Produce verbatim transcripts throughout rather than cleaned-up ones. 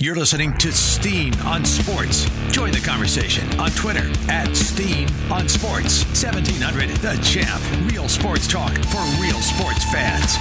You're listening to Steen on Sports. Join the conversation on Twitter at Steen on Sports. seventeen hundred The Champ. Real sports talk for real sports fans.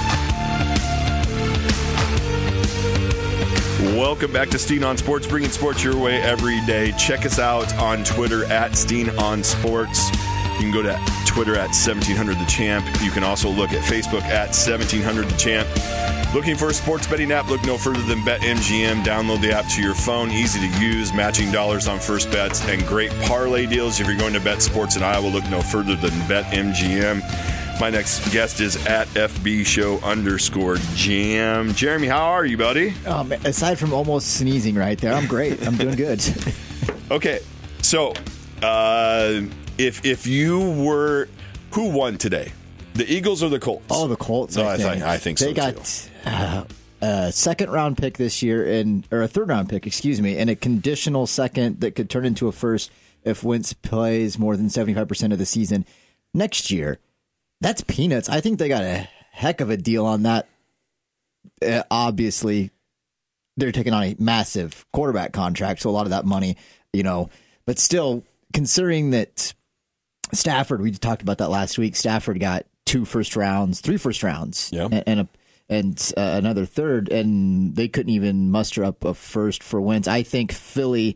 Welcome back to Steen on Sports, bringing sports your way every day. Check us out on Twitter at Steen on Sports. You can go to Twitter at seventeen hundred The Champ. You can also look at Facebook at seventeen hundred The Champ. Looking for a sports betting app? Look no further than BetMGM. Download the app to your phone. Easy to use. Matching dollars on first bets and great parlay deals. If you're going to bet sports in Iowa, look no further than BetMGM. My next guest is at F B show underscore jam. Jeremy, how are you, buddy? Um, aside from almost sneezing right there, I'm great. I'm doing good. Okay, so uh, if if you were, who won today? The Eagles or the Colts? Oh, the Colts. No, I I think, think, I think they so got too. Uh, a second round pick this year, and or a third round pick, excuse me, and a conditional second that could turn into a first if Wentz plays more than seventy-five percent of the season next year. That's peanuts. I think they got a heck of a deal on that. Uh, obviously, they're taking on a massive quarterback contract, so a lot of that money, you know, but still, considering that Stafford, we talked about that last week, Stafford got two first rounds, three first rounds, yeah. and and, a, and uh, another third, and they couldn't even muster up a first for Wentz. I think Philly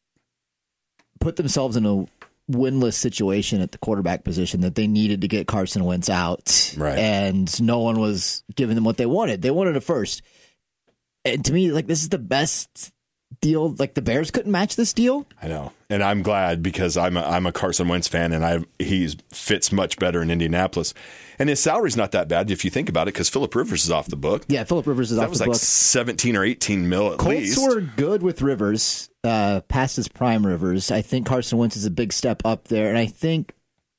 put themselves in a winless situation at the quarterback position that they needed to get Carson Wentz out, right? And no one was giving them what they wanted. They wanted a first, and to me, like, this is the best deal. Like, the Bears couldn't match this deal. I know, and I'm glad because I'm a, I'm a Carson Wentz fan, and I he fits much better in Indianapolis, and his salary's not that bad if you think about it, because Phillip Rivers is off the book. Yeah, Phillip Rivers is that off the book. That was like book. seventeen or eighteen mil at Colts least. Colts were good with Rivers, uh, past his prime Rivers. I think Carson Wentz is a big step up there, and I think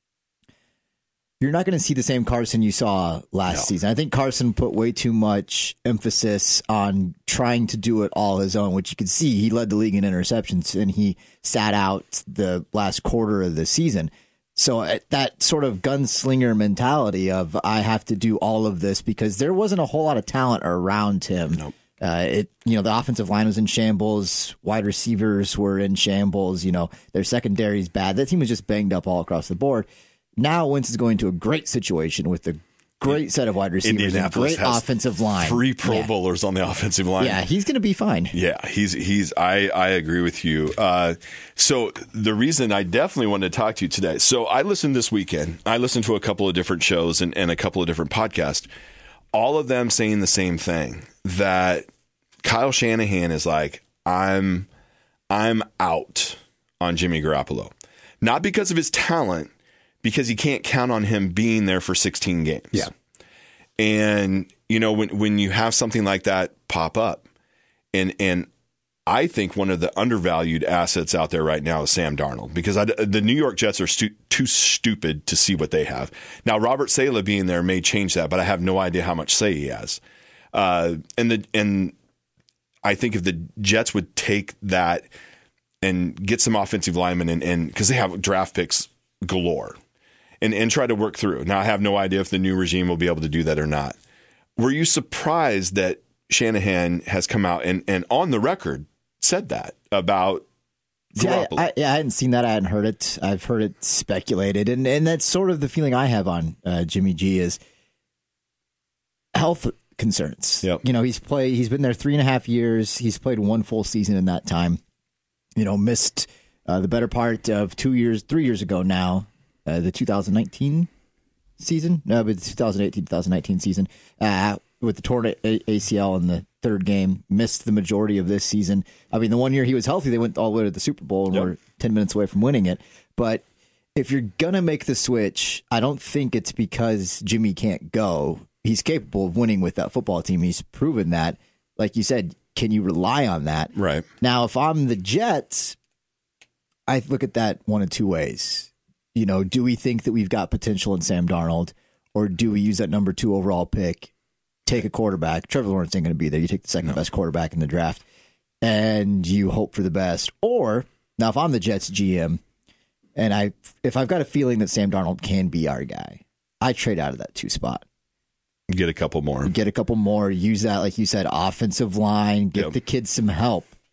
you're not going to see the same Carson you saw last no. season. I think Carson put way too much emphasis on trying to do it all his own, which you could see. He led the league in interceptions, and he sat out the last quarter of the season. So uh, that sort of gunslinger mentality of, I have to do all of this, because there wasn't a whole lot of talent around him. Nope. Uh, it, you know, the offensive line was in shambles. Wide receivers were in shambles. You know, their secondary is bad. That team was just banged up all across the board. Now Wentz is going to a great situation with a great set of wide receivers and great offensive line. Three Pro yeah. Bowlers on the offensive line. Yeah, he's going to be fine. Yeah, he's he's. I, I agree with you. Uh, so the reason I definitely wanted to talk to you today. So I listened this weekend. I listened to a couple of different shows and, and a couple of different podcasts. All of them saying the same thing, that Kyle Shanahan is like, I'm I'm out on Jimmy Garoppolo, not because of his talent, because he can't count on him being there for sixteen games. Yeah. And, you know, when when you have something like that pop up, and and I think one of the undervalued assets out there right now is Sam Darnold, because I, the New York Jets are stu- too stupid to see what they have. Now, Robert Saleh being there may change that, but I have no idea how much say he has. Uh, and the and I think if the Jets would take that and get some offensive linemen, and and because they have draft picks galore, and, and try to work through. Now, I have no idea if the new regime will be able to do that or not. Were you surprised that Shanahan has come out and, and on the record said that about See, I, Garoppolo? I, yeah, I hadn't seen that. I hadn't heard it. I've heard it speculated. And, and that's sort of the feeling I have on uh, Jimmy G is health concerns. Yep. You know, he's played, he's been there three and a half years. He's played one full season in that time. You know, missed uh, the better part of two years, three years ago now, uh, the two thousand nineteen season, no, but the twenty eighteen twenty nineteen season, uh, with the torn A C L in the third game, missed the majority of this season. I mean, the one year he was healthy, they went all the way to the Super Bowl and yep. were ten minutes away from winning it. But if you're going to make the switch, I don't think it's because Jimmy can't go. He's capable of winning with that football team. He's proven that. Like you said, can you rely on that? Right. Now, if I'm the Jets, I look at that one of two ways. You know, do we think that we've got potential in Sam Darnold, or do we use that number two overall pick, take a quarterback? Trevor Lawrence ain't going to be there. You take the second no. best quarterback in the draft, and you hope for the best. Or, now if I'm the Jets G M, and I, if I've got a feeling that Sam Darnold can be our guy, I trade out of that two spot. Get a couple more. Get a couple more. Use that, like you said, offensive line. Get yep. the kids some help.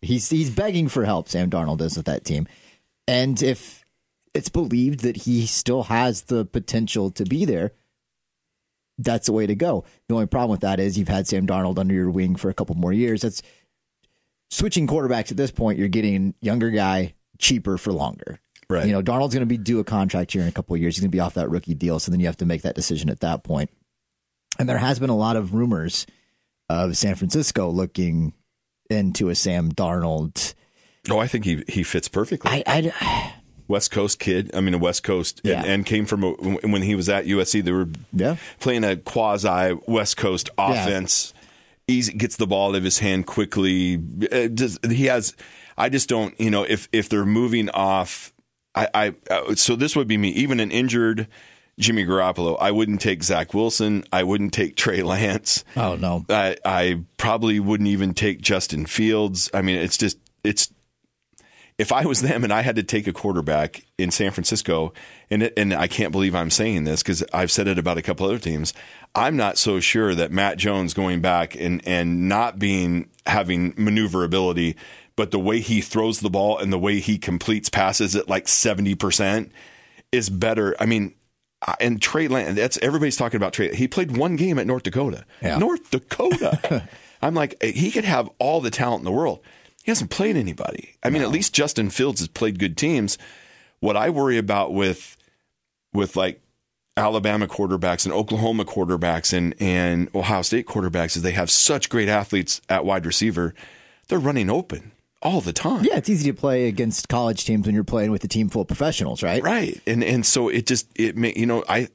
He's he's begging for help, Sam Darnold is with that team. And if it's believed that he still has the potential to be there, that's the way to go. The only problem with that is you've had Sam Darnold under your wing for a couple more years. That's switching quarterbacks at this point. You're getting younger guy, cheaper for longer. Right. You know, Darnold's going to be due a contract here in a couple of years. He's going to be off that rookie deal. So then you have to make that decision at that point. And there has been a lot of rumors of San Francisco looking into a Sam Darnold. Oh, I think he he fits perfectly. I, I West Coast kid. I mean, a West Coast, Yeah. and, and came from a, when he was at U S C. They were Yeah. playing a quasi West Coast offense. Easy, gets the ball out of his hand quickly. Uh, just, he has. I just don't. You know, if if they're moving off, I, I uh, so this would be me. Even an injured Jimmy Garoppolo, I wouldn't take Zach Wilson. I wouldn't take Trey Lance. Oh no. I I probably wouldn't even take Justin Fields. I mean, it's just it's. If I was them and I had to take a quarterback in San Francisco, and it, and I can't believe I'm saying this because I've said it about a couple other teams, I'm not so sure that Matt Jones going back and, and not being having maneuverability, but the way he throws the ball and the way he completes passes at like seventy percent is better. I mean, and Trey Lance, that's everybody's talking about Trey. He played one game at North Dakota. Yeah. North Dakota. I'm like, he could have all the talent in the world. He hasn't played anybody. I mean, no. At least Justin Fields has played good teams. What I worry about with with like Alabama quarterbacks and Oklahoma quarterbacks and, and Ohio State quarterbacks is they have such great athletes at wide receiver. They're running open all the time. Yeah, it's easy to play against college teams when you're playing with a team full of professionals, right? Right. And and so it just it may, you know, I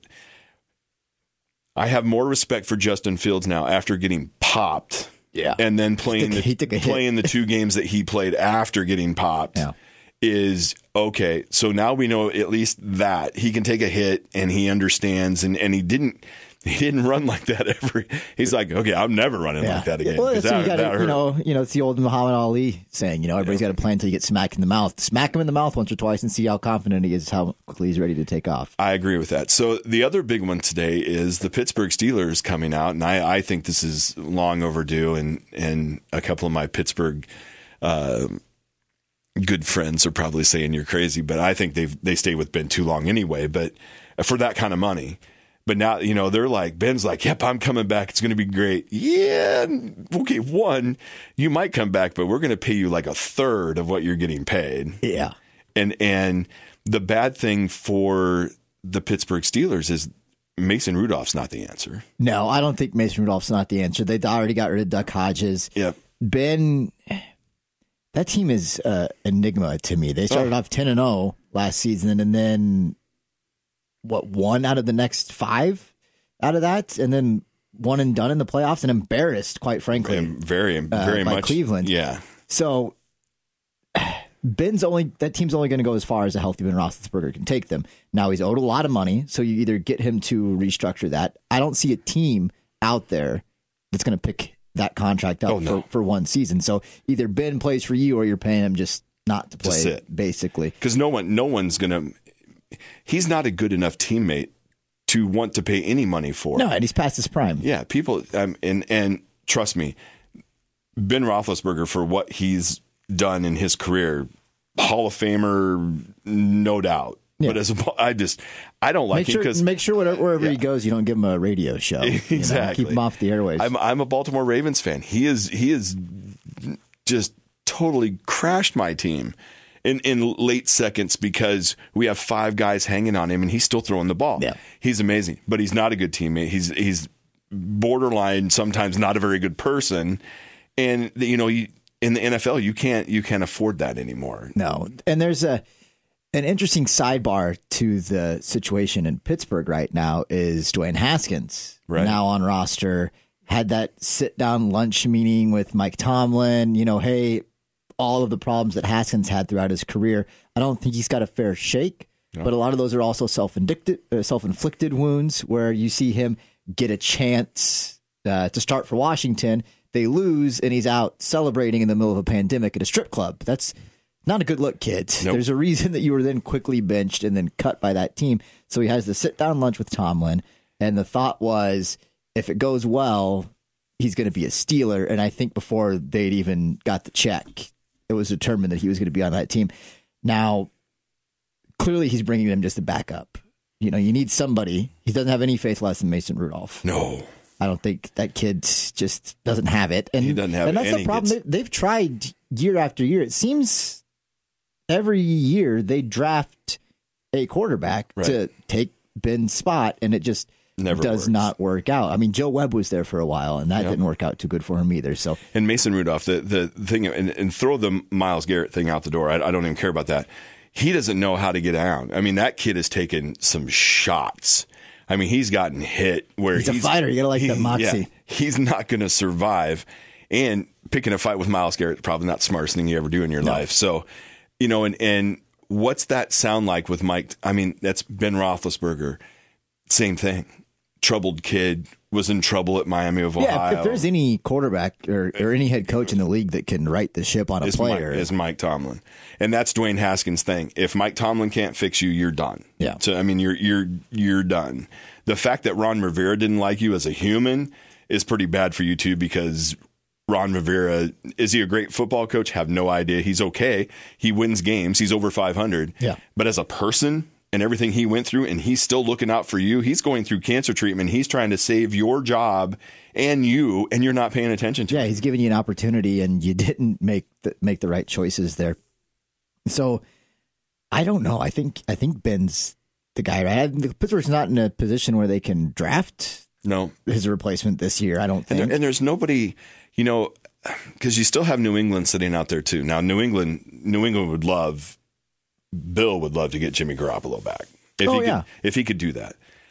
I have more respect for Justin Fields now after getting popped. Yeah. And then playing he took a, the, he took a playing the two games that he played after getting popped yeah. is okay. So now we know at least that he can take a hit and he understands and, and he didn't he didn't run like that every he's like, okay, I'm never running yeah. like that again. Well, that, you, gotta, that you know, you know, it's the old Muhammad Ali saying, you know, everybody's yeah. got to play until you get smacked in the mouth. Smack him in the mouth once or twice and see how confident he is, how quickly he's ready to take off. I agree with that. So the other big one today is the Pittsburgh Steelers coming out, and I, I think this is long overdue, and, and a couple of my Pittsburgh uh, good friends are probably saying you're crazy, but I think they've they stay with Ben too long anyway, but for that kind of money. But now, you know, they're like, Ben's like, yep, I'm coming back. It's going to be great. Yeah. Okay. One, you might come back, but we're going to pay you like a third of what you're getting paid. Yeah. And, and the bad thing for the Pittsburgh Steelers is Mason Rudolph's not the answer. No, I don't think Mason Rudolph's not the answer. They already got rid of Duck Hodges. Yep. Ben, that team is an enigma to me. They started oh. off ten and oh last season, and then what, one out of the next five out of that, and then one and done in the playoffs, and embarrassed, quite frankly. And very, very uh, by much. Cleveland. Yeah. So Ben's only, that team's only going to go as far as a healthy Ben Roethlisberger can take them. Now he's owed a lot of money, so you either get him to restructure that. I don't see a team out there that's going to pick that contract up oh, no. for, for one season. So either Ben plays for you or you're paying him just not to play, to basically. Because no one, no one's going to. He's not a good enough teammate to want to pay any money for. No, and he's past his prime. Yeah, people, um, and and trust me, Ben Roethlisberger, for what he's done in his career, Hall of Famer, no doubt. Yeah. But as a, I just, I don't like make him sure, because make sure whatever, wherever yeah. he goes, you don't give him a radio show. Exactly, you know? Keep him off the airwaves. I'm I'm a Baltimore Ravens fan. He is he is just totally crashed my team in, in late seconds because we have five guys hanging on him and he's still throwing the ball. Yeah. He's amazing, but he's not a good teammate. He's he's borderline, sometimes not a very good person. And you know, you, in the N F L, you can't you can't afford that anymore. No, and there's a an interesting sidebar to the situation in Pittsburgh right now is Dwayne Haskins right. now on roster. Had that sit down lunch meeting with Mike Tomlin. You know, hey, all of the problems that Haskins had throughout his career, I don't think he's got a fair shake. No. But a lot of those are also self-inflicted, uh, self-inflicted wounds where you see him get a chance uh, to start for Washington. They lose, and he's out celebrating in the middle of a pandemic at a strip club. That's not a good look, kids. Nope. There's a reason that you were then quickly benched and then cut by that team. So he has the sit-down lunch with Tomlin, and the thought was, if it goes well, he's going to be a Steeler. And I think before they'd even got the check, it was determined that he was going to be on that team. Now, clearly he's bringing them just to back up. You know, you need somebody. He doesn't have any faith less than Mason Rudolph. No. I don't think that kid just doesn't have it. And, he doesn't have and that's any the problem. gets... They, they've tried year after year. It seems every year they draft a quarterback right. to take Ben's spot, and it just Never does works. not work out. I mean, Joe Webb was there for a while, and that yep. didn't work out too good for him either. So, and Mason Rudolph, the the thing, and, and throw the Myles Garrett thing out the door. I, I don't even care about that. He doesn't know how to get down. I mean, that kid has taken some shots. I mean, he's gotten hit where he's, he's a fighter. You gotta like he, that moxie. Yeah, he's not going to survive. And picking a fight with Myles Garrett is probably not the smartest thing you ever do in your no. life. So, you know, and and what's that sound like with Mike? I mean, that's Ben Roethlisberger. Same thing. Troubled kid, was in trouble at Miami of Ohio. Yeah, if, if there's any quarterback or, or any head coach in the league that can right the ship on a is player, Mike, is Mike Tomlin, and that's Dwayne Haskins' thing. If Mike Tomlin can't fix you, you're done. Yeah. So I mean, you're you're you're done. The fact that Ron Rivera didn't like you as a human is pretty bad for you too, because Ron Rivera, is he a great football coach? Have no idea. He's okay. He wins games. He's over five hundred. Yeah. But as a person, and everything he went through, and he's still looking out for you. He's going through cancer treatment. He's trying to save your job and you, and you're not paying attention to yeah, him. He's giving you an opportunity, and you didn't make the, make the right choices there. So I don't know. I think I think Ben's the guy, right? Pittsburgh's not in a position where they can draft no his replacement this year, I don't think. And, there, and there's nobody, you know, because you still have New England sitting out there too. Now, New England, New England would love, Bill would love to get Jimmy Garoppolo back if oh, he yeah. could, if he could do that.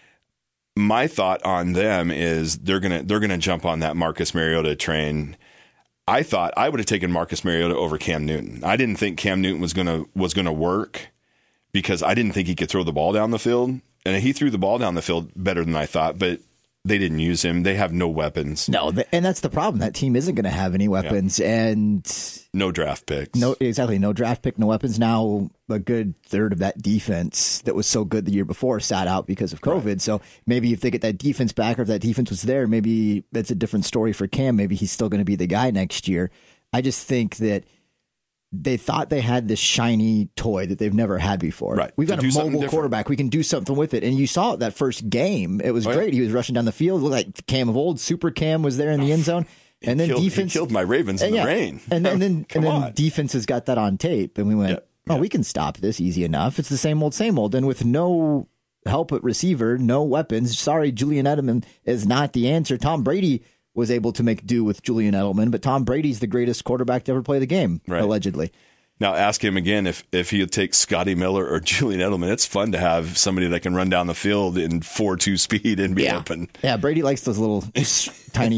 My thought on them is they're gonna they're gonna jump on that Marcus Mariota train. I thought I would have taken Marcus Mariota over Cam Newton. I didn't think Cam Newton was gonna was gonna work because I didn't think he could throw the ball down the field, and he threw the ball down the field better than I thought, but they didn't use him. They have no weapons. No, and that's the problem. That team isn't going to have any weapons, yeah. and no draft picks. No, exactly. No draft pick, no weapons. Now a good third of that defense that was so good the year before sat out because of COVID. Right. So maybe if they get that defense back, or if that defense was there, maybe that's a different story for Cam. Maybe he's still going to be the guy next year. I just think that they thought they had this shiny toy that they've never had before. Right. We've got to a mobile quarterback. We can do something with it. And you saw it that first game. It was oh, great. Yeah. He was rushing down the field. It looked like Cam of old. Super Cam was there in the end zone. And he then killed, defense he killed my Ravens in and, the yeah. rain. And, and then, Come and then on. defense has got that on tape. And we went, yeah. oh, yeah. we can stop this easy enough. It's the same old, same old. And with no help at receiver, no weapons. Sorry, Julian Edelman is not the answer. Tom Brady was able to make do with Julian Edelman, but Tom Brady's the greatest quarterback to ever play the game, right. allegedly. Now ask him again if, if he would take Scotty Miller or Julian Edelman. It's fun to have somebody that can run down the field in four two speed and be yeah. open. Yeah, Brady likes those little tiny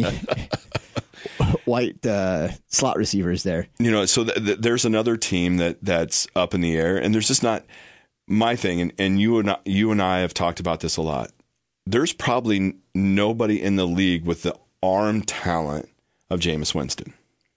white uh, slot receivers there. You know, so th- th- there's another team that, that's up in the air, and there's just not my thing. And, and you and I, you and I have talked about this a lot. There's probably nobody in the league with the arm talent of Jameis Winston.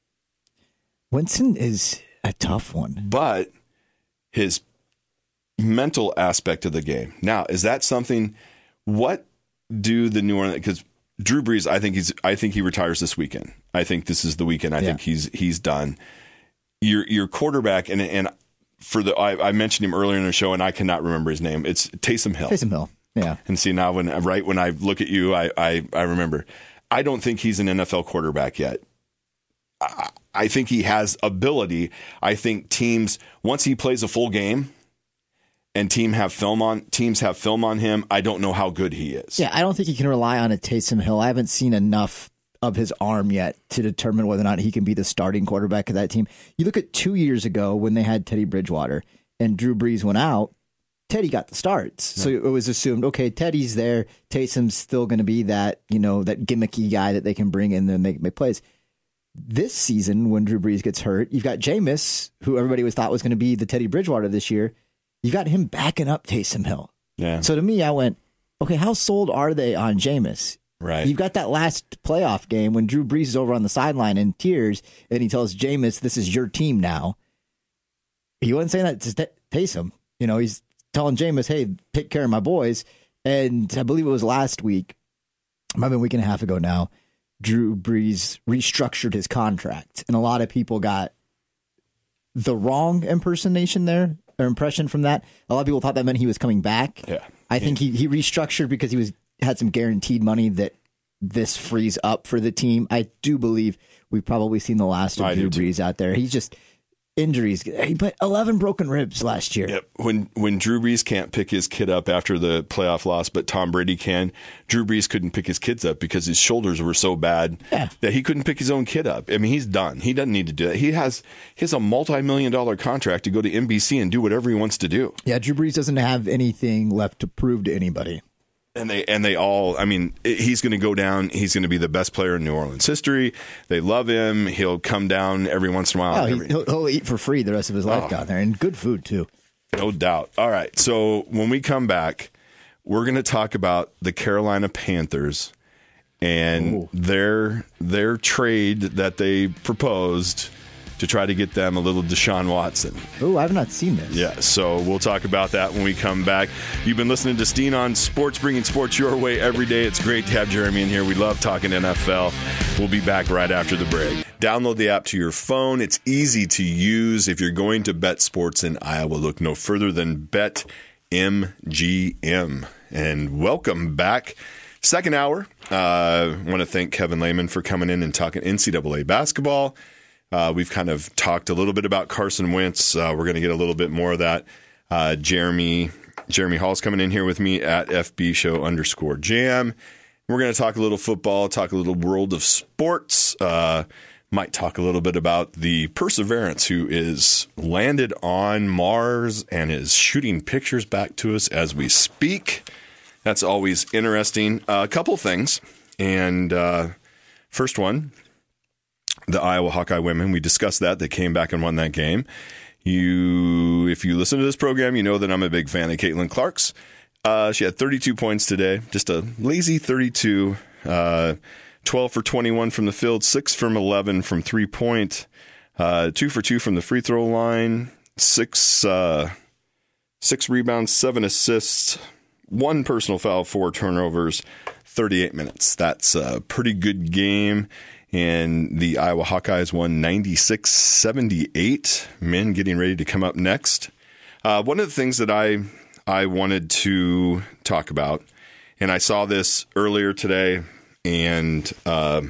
Winston is a tough one. But his mental aspect of the game. Now, is that something, what do the New Orleans, because Drew Brees, I think he's, I think he retires this weekend. I think this is the weekend. I yeah. think he's, he's done. Your, your quarterback, and, and for the, I, I mentioned him earlier in the show and I cannot remember his name. It's Taysom Hill. Taysom Hill. Yeah. And see now when, right when I look at you, I, I, I remember. I don't think he's an N F L quarterback yet. I, I think he has ability. I think teams, once he plays a full game and team have film on teams have film on him, I don't know how good he is. Yeah, I don't think you can rely on a Taysom Hill. I haven't seen enough of his arm yet to determine whether or not he can be the starting quarterback of that team. You look at two years ago when they had Teddy Bridgewater and Drew Brees went out, Teddy got the starts. Yeah. So it was assumed, okay, Teddy's there. Taysom's still going to be that, you know, that gimmicky guy that they can bring in and make, make plays. This season, when Drew Brees gets hurt, you've got Jameis, who everybody was thought was going to be the Teddy Bridgewater this year. You got him backing up Taysom Hill. Yeah. So to me, I went, okay, how sold are they on Jameis? Right. You've got that last playoff game when Drew Brees is over on the sideline in tears, and he tells Jameis, "This is your team now." He wasn't saying that to Taysom. You know, he's telling Jameis, "Hey, take care of my boys." And I believe it was last week, maybe a week and a half ago now, Drew Brees restructured his contract, and a lot of people got the wrong impersonation there, or impression from that. A lot of people thought that meant he was coming back. Yeah. I think he, he restructured because he was had some guaranteed money that this frees up for the team. I do believe we've probably seen the last of I Drew do Brees out there. He's just injuries. He put eleven broken ribs last year. Yep. When when Drew Brees can't pick his kid up after the playoff loss, but Tom Brady can, Drew Brees couldn't pick his kids up because his shoulders were so bad yeah. that he couldn't pick his own kid up. I mean, he's done. He doesn't need to do that. He has he has a multi-million dollar contract to go to N B C and do whatever he wants to do. Yeah, Drew Brees doesn't have anything left to prove to anybody. And they and they all, I mean, he's going to go down. He's going to be the best player in New Orleans history. They love him. He'll come down every once in a while. Oh, every, he'll, he'll eat for free the rest of his life Oh. down there, and good food too. No doubt. All right. So when we come back, we're going to talk about the Carolina Panthers and Ooh. their their trade that they proposed to try to get them a little Deshaun Watson. Oh, I've not seen this. Yeah, so we'll talk about that when we come back. You've been listening to Steen on Sports, bringing sports your way every day. It's great to have Jeremy in here. We love talking N F L. We'll be back right after the break. Download the app to your phone. It's easy to use. If you're going to bet sports in Iowa, look no further than BetMGM. And welcome back. Second hour. I uh, want to thank Kevin Lehman for coming in and talking N C double A basketball. Uh, we've kind of talked a little bit about Carson Wentz. Uh, we're going to get a little bit more of that. Uh, Jeremy Jeremy Hall's coming in here with me at F B show underscore jam. We're going to talk a little football, talk a little world of sports. Uh, might talk a little bit about the Perseverance, who is landed on Mars and is shooting pictures back to us as we speak. That's always interesting. Uh, a couple things. And uh, first one, the Iowa Hawkeye women, we discussed that. They came back and won that game. You, if you listen to this program, you know that I'm a big fan of Caitlin Clark's. Uh, she had thirty-two points today, just a lazy thirty-two, uh, twelve for twenty-one from the field, six from eleven from three point, uh, two for two from the free throw line, six, uh, six rebounds, seven assists, one personal foul, four turnovers, thirty-eight minutes. That's a pretty good game. And the Iowa Hawkeyes won ninety-six seventy-eight. Men getting ready to come up next. Uh, one of the things that I I wanted to talk about, and I saw this earlier today, and uh,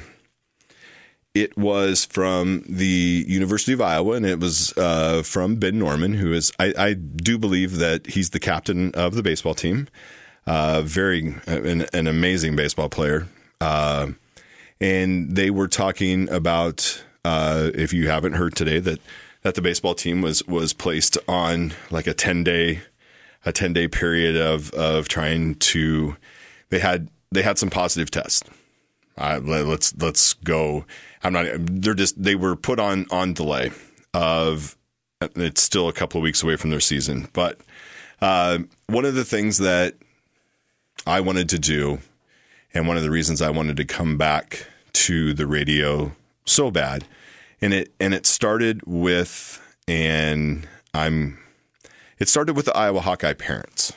it was from the University of Iowa, and it was uh, from Ben Norman, who is, I, I do believe that he's the captain of the baseball team. Uh, very, an, an amazing baseball player. Uh, And they were talking about, uh, if you haven't heard today, that, that the baseball team was was placed on like a ten day a ten day period of of trying to. They had they had some positive tests. Uh, let, let's let's go. I'm not. They're just they were put on on delay. Of it's still a couple of weeks away from their season, but uh, one of the things that I wanted to do, and one of the reasons I wanted to come back to the radio so bad, and it and it started with, and I'm, it started with the Iowa Hawkeye parents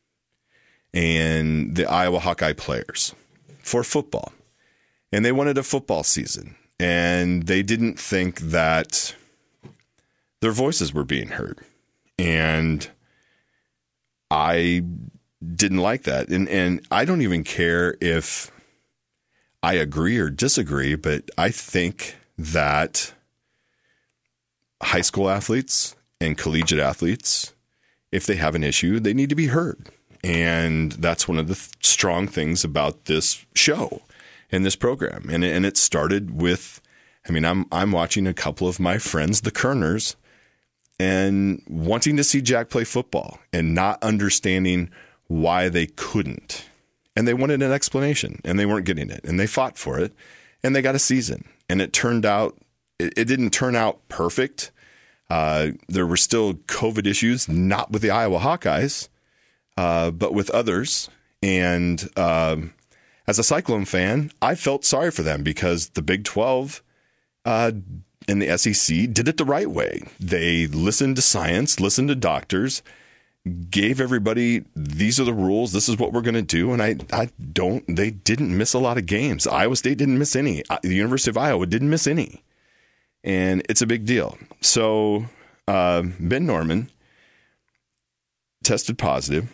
and the Iowa Hawkeye players for football, and they wanted a football season, and they didn't think that their voices were being heard, and I didn't like that, and and I don't even care if I agree or disagree, but I think that high school athletes and collegiate athletes, if they have an issue, they need to be heard. And that's one of the th- strong things about this show and this program. And, and it started with, I mean, I'm I'm watching a couple of my friends, the Kerners, and wanting to see Jack play football and not understanding why they couldn't. And they wanted an explanation, and they weren't getting it. And they fought for it, and they got a season. And it turned out, it, it didn't turn out perfect. Uh, there were still COVID issues, not with the Iowa Hawkeyes, uh, but with others. And um, as a Cyclone fan, I felt sorry for them because the Big twelve uh, and the S E C did it the right way. They listened to science, listened to doctors, gave everybody, these are the rules, this is what we're going to do. And I, I don't, they didn't miss a lot of games. Iowa State didn't miss any. The University of Iowa didn't miss any. And it's a big deal. So uh, Ben Norman tested positive,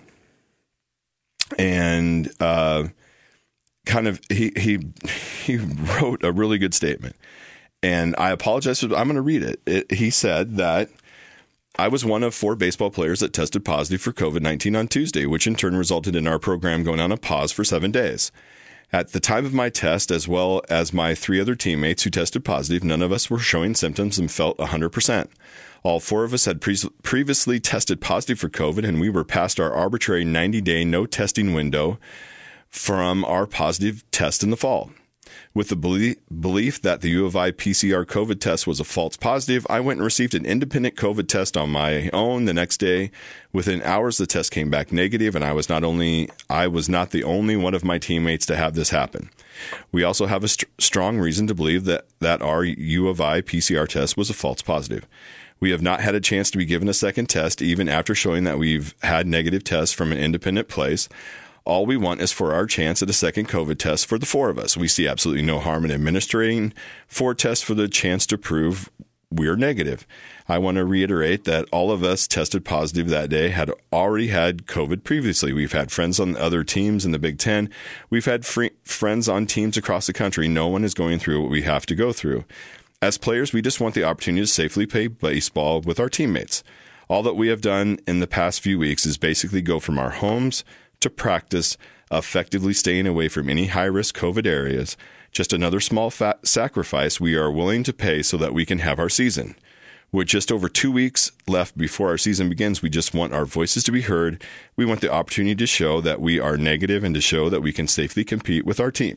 and uh, kind of he he he wrote a really good statement, and I apologize for, I'm going to read it. it. He said that I was one of four baseball players that tested positive for COVID nineteen on Tuesday, which in turn resulted in our program going on a pause for seven days. At the time of my test, as well as my three other teammates who tested positive, none of us were showing symptoms and felt one hundred percent. All four of us had pre- previously tested positive for COVID, and we were past our arbitrary ninety-day no testing window from our positive test in the fall. With the belie- belief that the U of I P C R COVID test was a false positive, I went and received an independent COVID test on my own the next day. Within hours, the test came back negative, and I was not only I was not the only one of my teammates to have this happen. We also have a st- strong reason to believe that, that our U of I P C R test was a false positive. We have not had a chance to be given a second test, even after showing that we've had negative tests from an independent place. All we want is for our chance at a second COVID test for the four of us. We see absolutely no harm in administering four tests for the chance to prove we're negative. I want to reiterate that all of us tested positive that day had already had COVID previously. We've had friends on other teams in the Big Ten. We've had free friends on teams across the country. No one is going through what we have to go through. As players, we just want the opportunity to safely play baseball with our teammates. All that we have done in the past few weeks is basically go from our homes to practice, effectively staying away from any high-risk COVID areas. Just another small fat sacrifice we are willing to pay so that we can have our season. With just over two weeks left before our season begins, we just want our voices to be heard. We want the opportunity to show that we are negative and to show that we can safely compete with our team.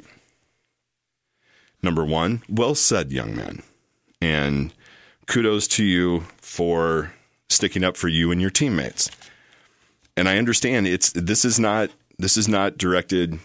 Number one, well said, young man. And kudos to you for sticking up for you and your teammates. And I understand it's this is not this is not directed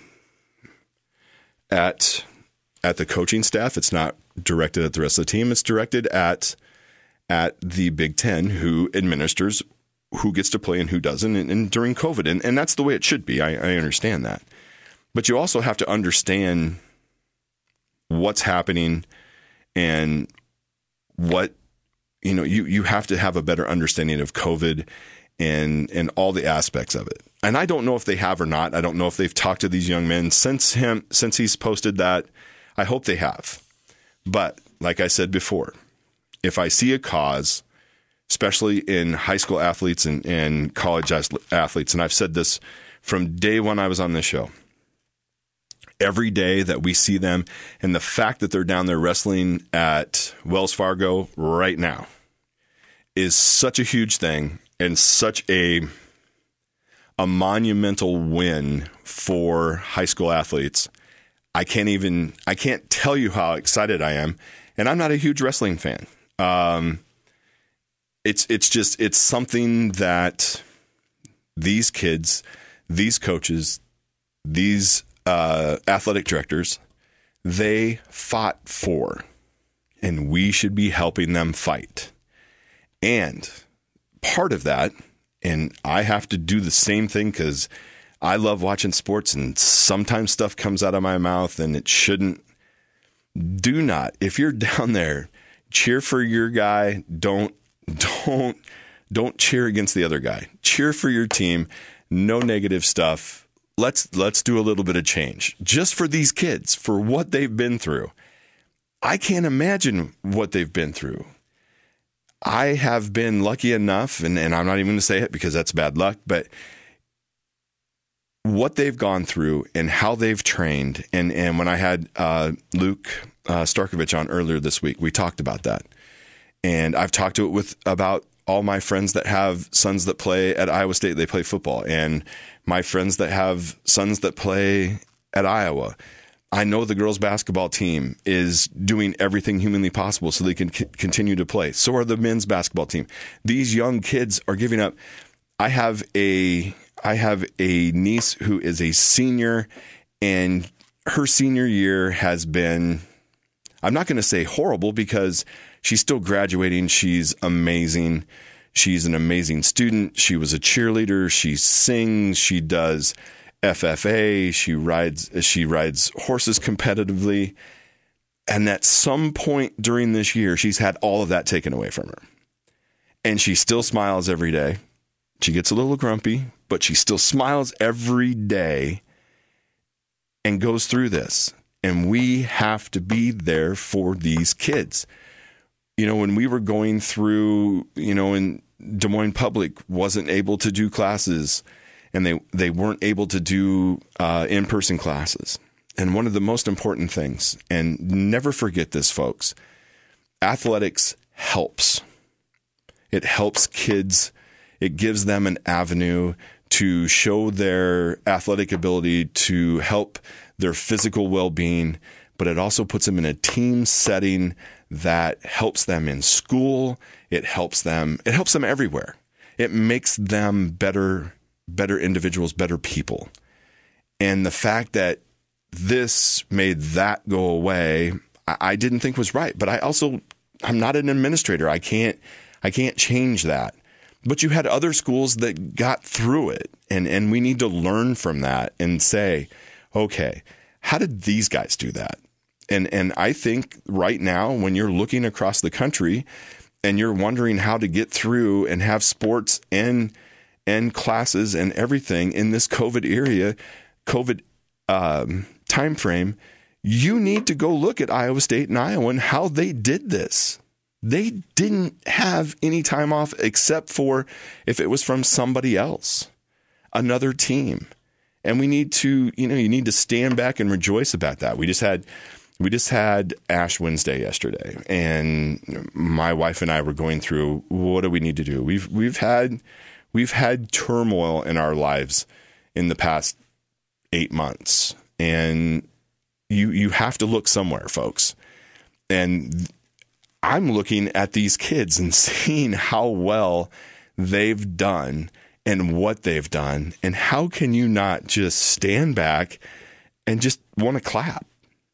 at at the coaching staff. It's not directed at the rest of the team. It's directed at at the Big Ten, who administers who gets to play and who doesn't, and, and during COVID. And, and that's the way it should be. I, I understand that. But you also have to understand what's happening and what, you know, you, you have to have a better understanding of COVID and and all the aspects of it. And I don't know if they have or not. I don't know if they've talked to these young men since him since he's posted that. I hope they have. But like I said before, if I see a cause, especially in high school athletes and, and college athletes, and I've said this from day one I was on this show, every day that we see them and the fact that they're down there wrestling at Wells Fargo right now is such a huge thing. And such a a monumental win for high school athletes. I can't even I can't tell you how excited I am. And I'm not a huge wrestling fan. Um, it's it's just it's something that these kids, these coaches, these uh, athletic directors, they fought for, and we should be helping them fight. And part of that, and I have to do the same thing because I love watching sports and sometimes stuff comes out of my mouth and it shouldn't. Do not, if you're down there, cheer for your guy. Don't, don't, don't cheer against the other guy. Cheer for your team. No negative stuff. Let's, let's do a little bit of change just for these kids, for what they've been through. I can't imagine what they've been through. I have been lucky enough, and, and I'm not even going to say it because that's bad luck, but what they've gone through and how they've trained. And, and when I had uh, Luke uh, Starkovich on earlier this week, we talked about that. And I've talked to it with about all my friends that have sons that play at Iowa State. They play football. And my friends that have sons that play at Iowa. I know the girls basketball team is doing everything humanly possible so they can c- continue to play. So are the men's basketball team. These young kids are giving up. I have a I have a niece who is a senior, and her senior year has been, I'm not going to say horrible because she's still graduating. She's amazing. She's an amazing student. She was a cheerleader. She sings. She does F F A, she rides she rides horses competitively, and at some point during this year, she's had all of that taken away from her. And she still smiles every day. She gets a little grumpy, but she still smiles every day and goes through this. And we have to be there for these kids. You know, when we were going through, you know, in Des Moines Public wasn't able to do classes, and they, they weren't able to do uh, in-person classes. And one of the most important things, and never forget this, folks, athletics helps. It helps kids. It gives them an avenue to show their athletic ability, to help their physical well-being, but it also puts them in a team setting that helps them in school. It helps them. It helps them everywhere. It makes them better, better individuals, better people. And the fact that this made that go away, I, I didn't think was right. But I also, I'm not an administrator. I can't, I can't change that. But you had other schools that got through it, and, and we need to learn from that and say, okay, how did these guys do that? And and I think right now, when you're looking across the country and you're wondering how to get through and have sports and and classes and everything in this COVID area, COVID um, time frame, you need to go look at Iowa State and Iowa and how they did this. They didn't have any time off except for if it was from somebody else, another team. And we need to, you know, you need to stand back and rejoice about that. We just had, we just had Ash Wednesday yesterday, and my wife and I were going through, what do we need to do? We've, we've had, we've had turmoil in our lives in the past eight months, and you, you have to look somewhere, folks. And I'm looking at these kids and seeing how well they've done and what they've done. And how can you not just stand back and just want to clap?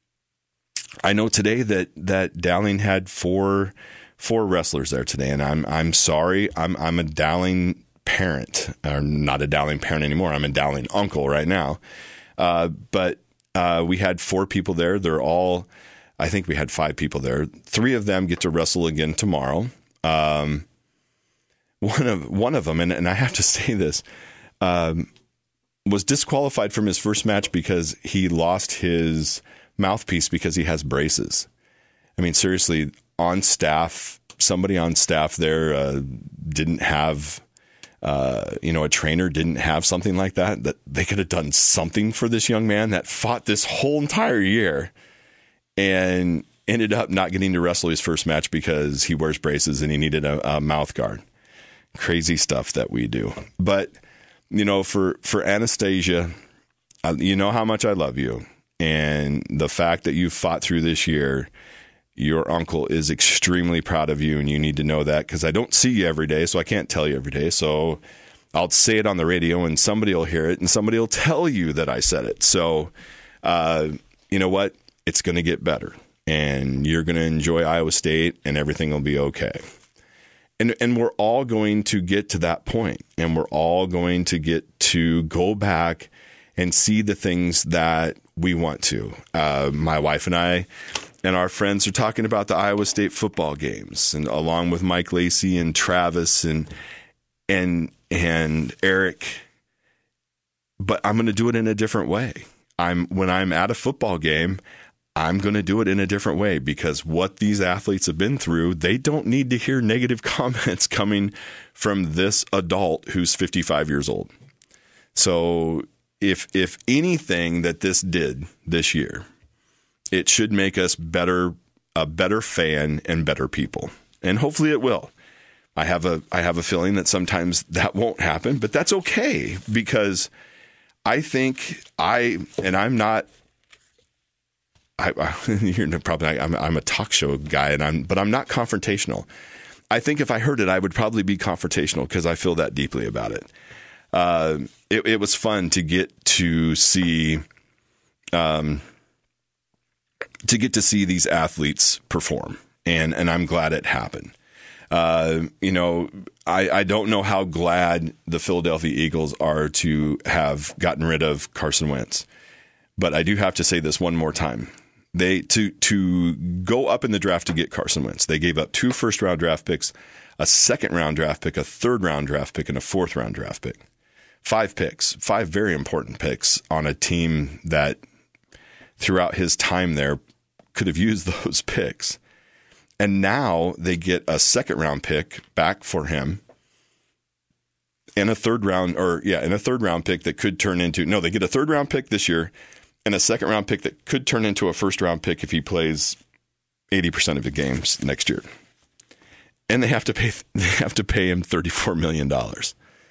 I know today that, that Dowling had four, four wrestlers there today. And I'm, I'm sorry. I'm, I'm a Dowling parent, or not a Dowling parent anymore. I'm a Dowling uncle right now. Uh, but, uh, we had four people there. They're all, I think we had five people there. Three of them get to wrestle again tomorrow. Um, one of one of them, and, and I have to say this, um, was disqualified from his first match because he lost his mouthpiece because he has braces. I mean, seriously, on staff, somebody on staff there uh, didn't have, uh, you know, a trainer didn't have something like that, that they could have done something for this young man that fought this whole entire year and ended up not getting to wrestle his first match because he wears braces and he needed a, a mouth guard. Crazy stuff that we do. But, you know, for, for Anastasia, uh, you know how much I love you. And the fact that you fought through this year, your uncle is extremely proud of you. And you need to know that, because I don't see you every day, so I can't tell you every day. So I'll say it on the radio and somebody will hear it and somebody will tell you that I said it. So, uh, you know what? It's going to get better. And you're going to enjoy Iowa State and everything will be okay. And and we're all going to get to that point, and we're all going to get to go back and see the things that we want to. Uh, my wife and I and our friends are talking about the Iowa State football games, and along with Mike Lacey and Travis and and and Eric. But I'm going to do it in a different way. I'm when I'm at a football game, I'm going to do it in a different way, because what these athletes have been through, they don't need to hear negative comments coming from this adult who's fifty-five years old. So if if anything that this did this year, it should make us better, a better fan and better people. And hopefully it will. I have a I have a feeling that sometimes that won't happen, but that's okay, because I think I, and I'm not, I, I, you're probably, I'm, I'm a talk show guy, and I'm, but I'm not confrontational. I think if I heard it, I would probably be confrontational, because I feel that deeply about it. Uh, it, it was fun to get to see, um, to get to see these athletes perform, and and I'm glad it happened. Uh, you know, I, I don't know how glad the Philadelphia Eagles are to have gotten rid of Carson Wentz, but I do have to say this one more time. They to to go up in the draft to get Carson Wentz. They gave up two first round draft picks, a second round draft pick, a third round draft pick, and a fourth round draft pick. Five picks, five very important picks on a team that throughout his time there could have used those picks. And now they get a second round pick back for him and a third round or yeah, and a third round pick that could turn into no, they get a third round pick this year and a second round pick that could turn into a first round pick if he plays eighty percent of the games next year. And they have to pay they have to pay him thirty-four million dollars.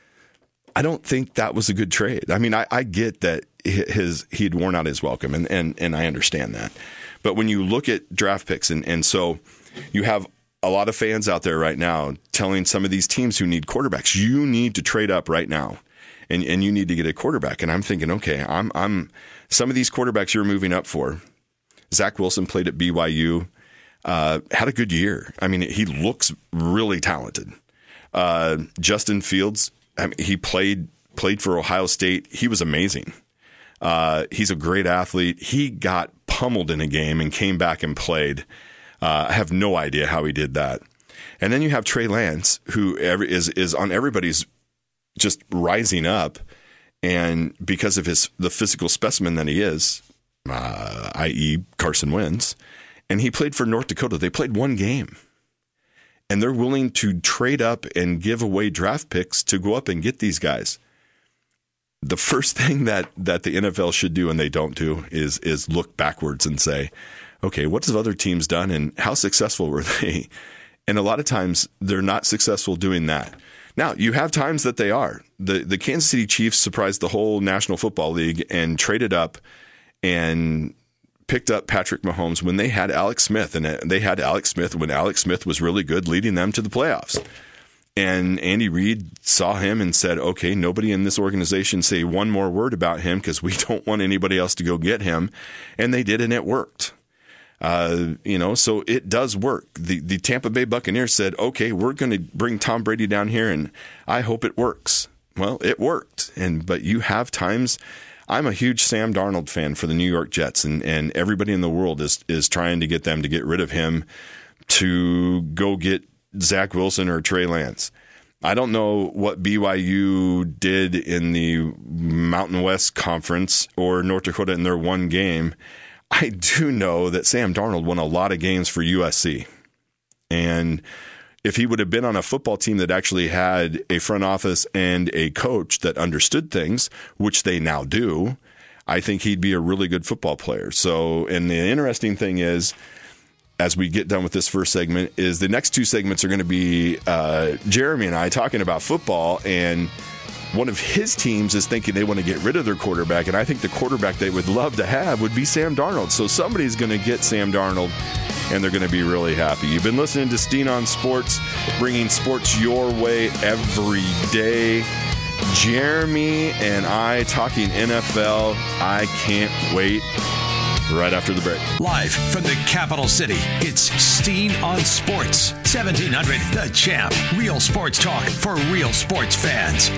I don't think that was a good trade. I mean, I, I get that his he had worn out his welcome, and, and, and I understand that. But when you look at draft picks, and, and so you have a lot of fans out there right now telling some of these teams who need quarterbacks, you need to trade up right now, and, and you need to get a quarterback. And I'm thinking, okay, I'm I'm some of these quarterbacks you're moving up for. Zach Wilson played at B Y U, uh, had a good year. I mean, he looks really talented. Uh, Justin Fields. I mean, he played played for Ohio State. He was amazing. Uh, he's a great athlete. He got pummeled in a game and came back and played. Uh, I have no idea how he did that. And then you have Trey Lance, who every, is is on everybody's just rising up, and because of his the physical specimen that he is, uh, that is. Carson Wentz, and he played for North Dakota. They played one game. And they're willing to trade up and give away draft picks to go up and get these guys. The first thing that, that the N F L should do, and they don't do, is is look backwards and say, okay, what have other teams done and how successful were they? And a lot of times they're not successful doing that. Now, you have times that they are. The, the Kansas City Chiefs surprised the whole National Football League and traded up and picked up Patrick Mahomes when they had Alex Smith, and they had Alex Smith when Alex Smith was really good, leading them to the playoffs. And Andy Reid saw him and said, okay, nobody in this organization say one more word about him because we don't want anybody else to go get him. And they did, and it worked. Uh, you know, so it does work. The the Tampa Bay Buccaneers said, okay, we're going to bring Tom Brady down here, and I hope it works. Well, it worked. And but you have times. I'm a huge Sam Darnold fan for the New York Jets, and, and everybody in the world is is trying to get them to get rid of him to go get Zach Wilson or Trey Lance. I don't know what B Y U did in the Mountain West Conference or North Dakota in their one game. I do know that Sam Darnold won a lot of games for U S C. And if he would have been on a football team that actually had a front office and a coach that understood things, which they now do, I think he'd be a really good football player. So, and the interesting thing is, as we get done with this first segment, is the next two segments are going to be uh, Jeremy and I talking about football, and one of his teams is thinking they want to get rid of their quarterback, and I think the quarterback they would love to have would be Sam Darnold. So somebody's going to get Sam Darnold, and they're going to be really happy. You've been listening to Steen on Sports, bringing sports your way every day. Jeremy and I talking N F L. I can't wait. Right after the break. Live from the capital city, it's Steen on Sports. seventeen hundred The Champ. Real sports talk for real sports fans.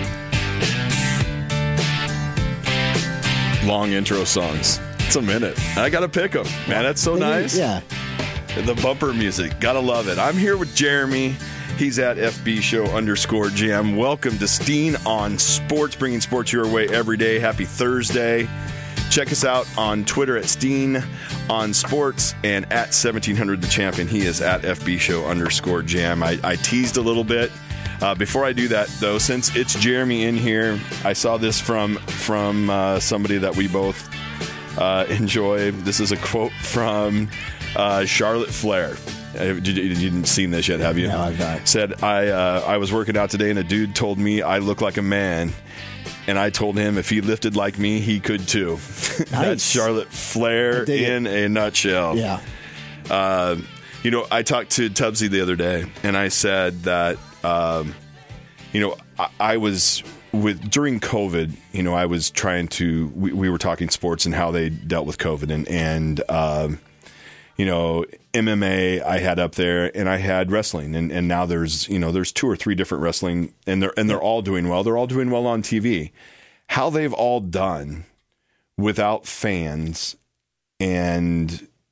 Long intro songs. It's a minute. I got to pick them. Man, that's so nice. Yeah. The bumper music. Gotta love it. I'm here with Jeremy. He's at F B Show underscore Jam. Welcome to Steen on Sports, bringing sports your way every day. Happy Thursday. Check us out on Twitter at Steen on Sports and at seventeen hundred The Champ. And he is at F B Show underscore Jam. I, I teased a little bit. Uh, before I do that, though, since it's Jeremy in here, I saw this from, from uh, somebody that we both uh, enjoy. This is a quote from uh, Charlotte Flair. Uh, you, you didn't seen this yet, have you? No, I've not. Said, I, uh, I was working out today and a dude told me I look like a man. And I told him if he lifted like me, he could too. Nice. That's Charlotte Flair in it. A nutshell. Yeah. Uh, you know, I talked to Tubbsy the other day, and I said that, um, you know, I, I was with during COVID. You know, I was trying to. We, we were talking sports and how they dealt with COVID, and and um, you know, M M A I had up there, and I had wrestling, and, and now there's you know there's two or three different wrestling, and they're and they're all doing well. They're all doing well on T V. How they've all done without fans, and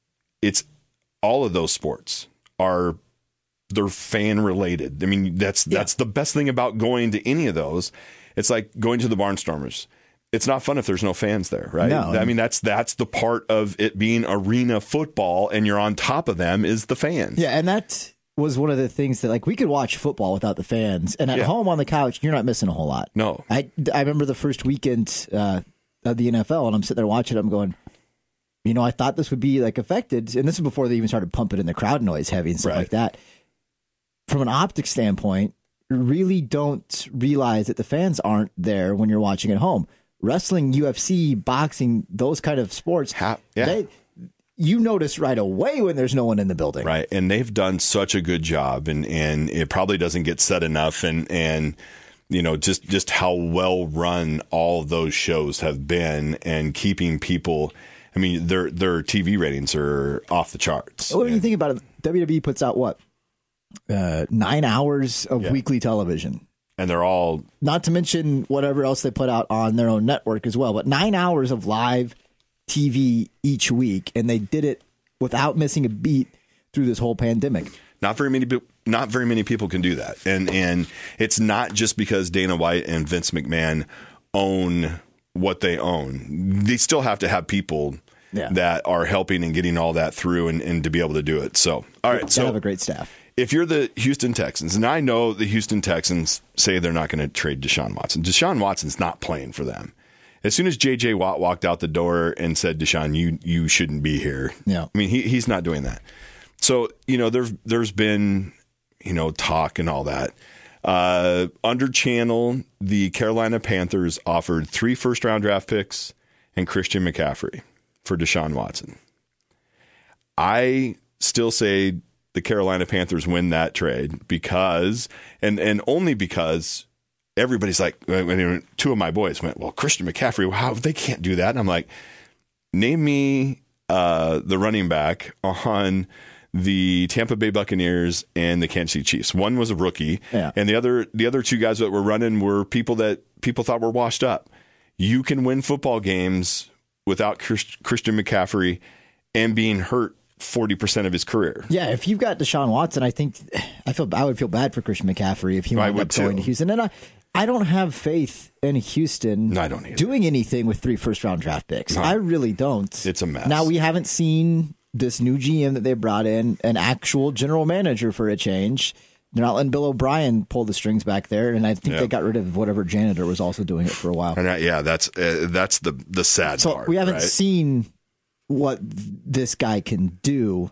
it's all of those sports are they're fan related. I mean, that's yeah. that's the best thing about going to any of those. It's like going to the Barnstormers. It's not fun if there's no fans there, right? No, I mean, that's that's the part of it being arena football, and you're on top of them is the fans. Yeah, and that was one of the things that, like, we could watch football without the fans, and at yeah. home on the couch, you're not missing a whole lot. No. I, I remember the first weekend uh, of the N F L, and I'm sitting there watching it, I'm going, you know, I thought this would be, like, affected, and this is before they even started pumping in the crowd noise heavy and stuff right. like that. From an optic standpoint, really don't realize that the fans aren't there when you're watching at home. Wrestling, U F C, boxing, those kind of sports, ha- yeah. they... you notice right away when there's no one in the building. Right. And they've done such a good job, and, and it probably doesn't get said enough. And, and, you know, just, just how well run all of those shows have been, and keeping people, I mean, their, their T V ratings are off the charts. Well, when you think about it, W W E puts out what? Uh, nine hours of yeah. weekly television. And they're all, not to mention whatever else they put out on their own network as well, but nine hours of live T V each week, and they did it without missing a beat through this whole pandemic. Not very many, not very many people can do that, and and it's not just because Dana White and Vince McMahon own what they own. They still have to have people yeah. that are helping and getting all that through, and, and to be able to do it. So, all right, they so have a great staff. If you're the Houston Texans, and I know the Houston Texans say they're not going to trade Deshaun Watson. Deshaun Watson's not playing for them. As soon as J J Watt walked out the door and said, Deshaun, you you shouldn't be here. Yeah. I mean, he he's not doing that. So, you know, there's there's been, you know, talk and all that. Uh, under channel, the Carolina Panthers offered three first round draft picks and Christian McCaffrey for Deshaun Watson. I still say the Carolina Panthers win that trade because, and and only because everybody's like, two of my boys went, well, Christian McCaffrey, how they can't do that. And I'm like, name me uh, the running back on the Tampa Bay Buccaneers and the Kansas City Chiefs. One was a rookie, yeah. and the other the other two guys that were running were people that people thought were washed up. You can win football games without Chris, Christian McCaffrey and being hurt forty percent of his career. Yeah, if you've got Deshaun Watson, I think I feel I would feel bad for Christian McCaffrey if he wound up going to Houston. And I, I don't have faith in Houston no, I don't either. doing anything with three first round draft picks. No. I really don't. It's a mess. Now, we haven't seen this new G M that they brought in, an actual general manager for a change. They're not letting Bill O'Brien pull the strings back there, and I think yep. they got rid of whatever janitor was also doing it for a while. And that, yeah, that's uh, that's the the sad so part. We haven't right? seen what this guy can do,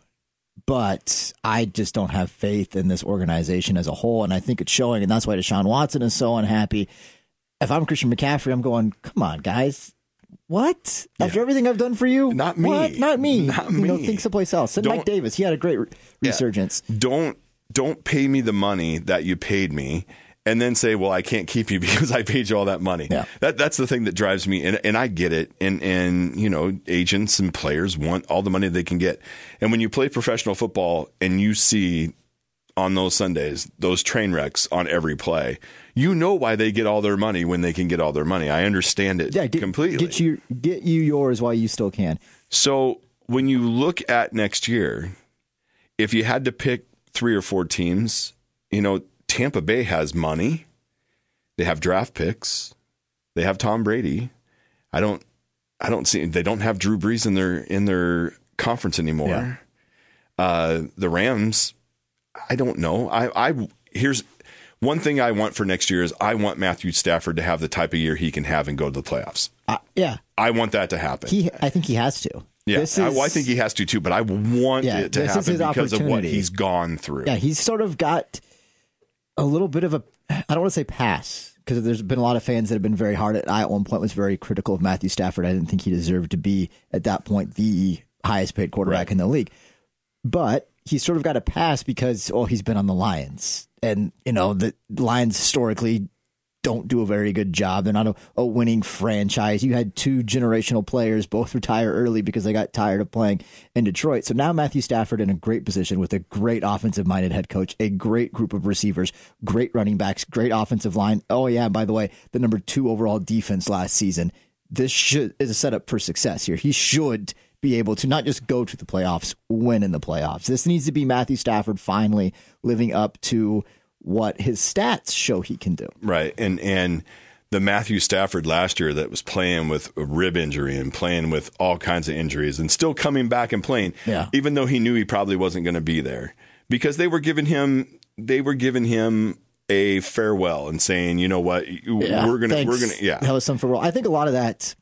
but I just don't have faith in this organization as a whole, and I think it's showing, and that's why Deshaun Watson is so unhappy. If I'm Christian McCaffrey, I'm going, come on, guys. What? Yeah. After everything I've done for you? Not me. What? Not me. Not you me. know, think someplace else. Send don't, Mike Davis. He had a great re- resurgence. Yeah. Don't don't pay me the money that you paid me, and then say, well, I can't keep you because I paid you all that money. Yeah. That that's the thing that drives me, and and I get it. And and you know, agents and players want all the money they can get. And when you play professional football and you see on those Sundays those train wrecks on every play, you know why they get all their money when they can get all their money. I understand it yeah, get, completely. Get you get you yours while you still can. So when you look at next year, if you had to pick three or four teams, you know, Tampa Bay has money. They have draft picks. They have Tom Brady. I don't I don't see they don't have Drew Brees in their in their conference anymore. Yeah. Uh, the Rams, I don't know. I, I here's one thing I want for next year is I want Matthew Stafford to have the type of year he can have and go to the playoffs. Uh, yeah. I want that to happen. He I think he has to. Yeah, this I, is, well, I think he has to too, but I want yeah, it to happen because of what he's gone through. Yeah, he's sort of got a little bit of a, I don't want to say pass, because there's been a lot of fans that have been very hard at. I at one point was very critical of Matthew Stafford. I didn't think he deserved to be at that point the highest paid quarterback right. in the league. But he's sort of got a pass because, oh, he's been on the Lions. And, you know, the Lions historically don't do a very good job. They're not a, a winning franchise. You had two generational players both retire early because they got tired of playing in Detroit. So now Matthew Stafford in a great position with a great offensive-minded head coach, a great group of receivers, great running backs, great offensive line. Oh, yeah, by the way, the number two overall defense last season. This should is a setup for success here. He should be able to not just go to the playoffs, win in the playoffs. This needs to be Matthew Stafford finally living up to what his stats show he can do. Right. And, and the Matthew Stafford last year that was playing with a rib injury and playing with all kinds of injuries and still coming back and playing, yeah. even though he knew he probably wasn't going to be there because they were giving him, they were giving him a farewell and saying, you know what, yeah, we're going to, thanks. we're going to, yeah. That was some farewell. I think a lot of that,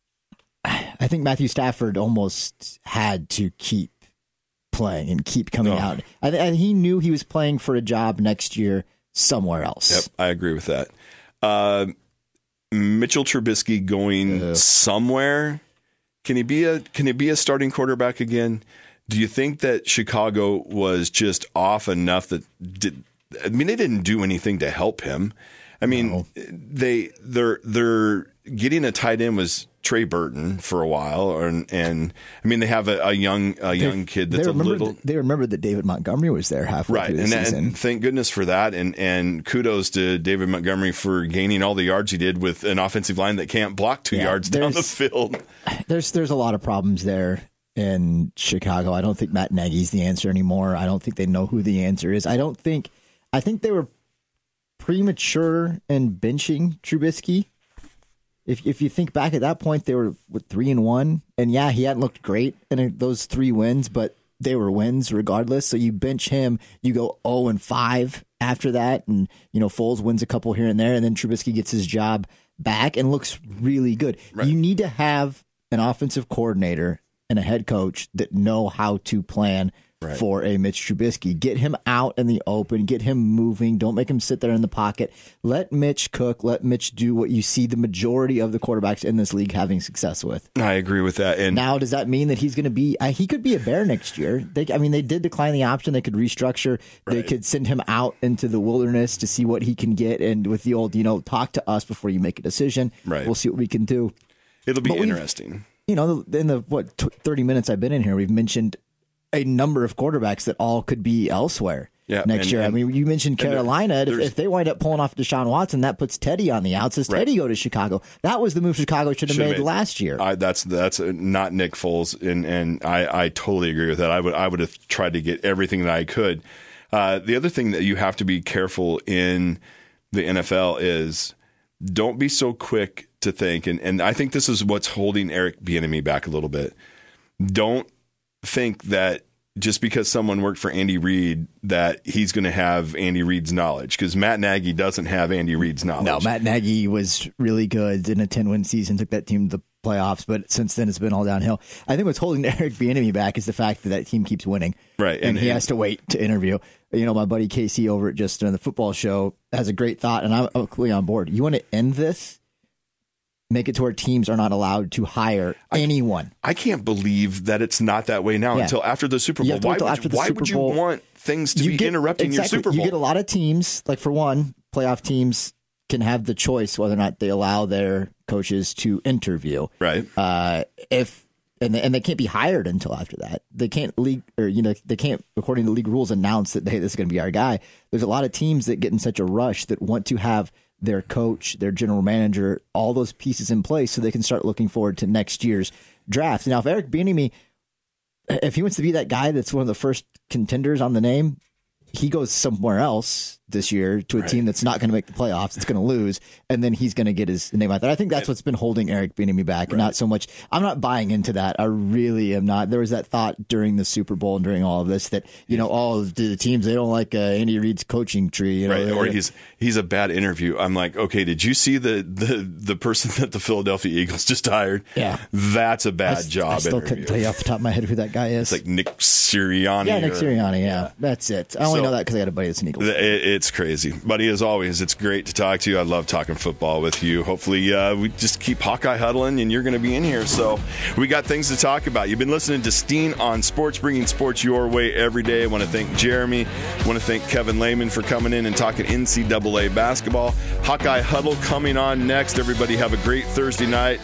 I think Matthew Stafford almost had to keep playing and keep coming oh. out. I th- he knew he was playing for a job next year somewhere else. Yep, I agree with that. Uh, Mitchell Trubisky going uh, somewhere. Can he be a Can he be a starting quarterback again? Do you think that Chicago was just off enough that did? I mean, they didn't do anything to help him. I mean, no. they they're they're getting a tight end was Trey Burton for a while, and, and I mean they have a, a young a young they, kid that's a little. That, they remembered that David Montgomery was there halfway right, through the and, season. and thank goodness for that, and and kudos to David Montgomery for gaining all the yards he did with an offensive line that can't block two yeah, yards down the field. There's there's a lot of problems there in Chicago. I don't think Matt Nagy's the answer anymore. I don't think they know who the answer is. I don't think. I think they were premature in benching Trubisky. If if you think back at that point, they were with three and one, and yeah, he hadn't looked great in those three wins, but they were wins regardless. So you bench him, you go zero and five after that, and you know Foles wins a couple here and there, and then Trubisky gets his job back and looks really good. Right. You need to have an offensive coordinator and a head coach that know how to plan. Right. For a Mitch Trubisky. Get him out in the open. Get him moving. Don't make him sit there in the pocket. Let Mitch cook. Let Mitch do what you see the majority of the quarterbacks in this league having success with. I agree with that. And now, does that mean that he's going to be uh, – he could be a Bear next year. They, I mean, they did decline the option. They could restructure. Right. They could send him out into the wilderness to see what he can get. And with the old, you know, talk to us before you make a decision. Right. We'll see what we can do. It'll be but interesting. You know, in the, what, thirty minutes I've been in here, we've mentioned – a number of quarterbacks that all could be elsewhere yeah, next and, year. And, I mean, you mentioned Carolina. If, if they wind up pulling off Deshaun Watson, that puts Teddy on the outs. Does right. Teddy go to Chicago? That was the move Chicago should have made, made last year. I, that's that's not Nick Foles, and and I, I totally agree with that. I would I would have tried to get everything that I could. Uh, the other thing that you have to be careful in the N F L is don't be so quick to think, and, and I think this is what's holding Eric Bieniemy back a little bit. Don't think that just because someone worked for Andy Reid that he's going to have Andy Reid's knowledge, because Matt Nagy doesn't have Andy Reid's knowledge. No, Matt Nagy was really good in a ten-win season, took that team to the playoffs, but since then it's been all downhill. I think what's holding Eric Bieniemy back is the fact that that team keeps winning. Right. And, and he and, has to wait to interview. You know, my buddy Casey over at Just on the Football Show has a great thought, and I'm, I'm clearly on board. You want to end this? Make it to where teams are not allowed to hire anyone. I, I can't believe that it's not that way now yeah. until after the Super Bowl. Why, would, why Super would you Bowl. want things to you be get, interrupting exactly, your Super Bowl? You get a lot of teams, like for one, playoff teams can have the choice whether or not they allow their coaches to interview. Right. Uh, if and they, and they can't be hired until after that. They can't league or you know they can't, according to league rules, announce that hey, this is going to be our guy. There's a lot of teams that get in such a rush that want to have their coach, their general manager, all those pieces in place so they can start looking forward to next year's draft. Now, if Eric Bieniemy, if he wants to be that guy that's one of the first contenders on the name, he goes somewhere else this year to a right. team that's not going to make the playoffs. It's going to lose, and then he's going to get his name out there. I think that's what's been holding Eric Bieniemy back, right. and not so much. I'm not buying into that. I really am not. There was that thought during the Super Bowl and during all of this that you know all of the teams they don't like uh, Andy Reid's coaching tree, you know, right? Or he's he's a bad interview. I'm like, okay, did you see the the the person that the Philadelphia Eagles just hired? Yeah, that's a bad I, job. I still interview. couldn't tell you off the top of my head who that guy is. It's like Nick Sirianni. Yeah, Nick or, Sirianni. Yeah. yeah, that's it. I only so, know that because I got a buddy that's an Eagles. It, it's crazy. Buddy, as always, it's great to talk to you. I love talking football with you. Hopefully, uh, we just keep Hawkeye huddling, and you're going to be in here. So we got things to talk about. You've been listening to Steen on Sports, bringing sports your way every day. I want to thank Jeremy. I want to thank Kevin Lehman for coming in and talking N C double A basketball. Hawkeye Huddle coming on next. Everybody have a great Thursday night.